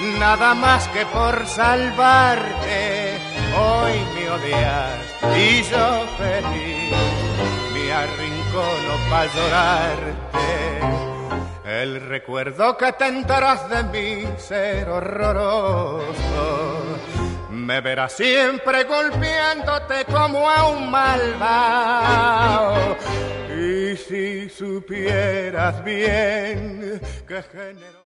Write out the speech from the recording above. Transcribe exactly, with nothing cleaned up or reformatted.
nada más que por salvarte. Hoy me odias y yo feliz me arrincono pa' llorarte. El recuerdo que tendrás de mí ser horroroso, me verás siempre golpeándote como a un malvado. Y si supieras bien que genero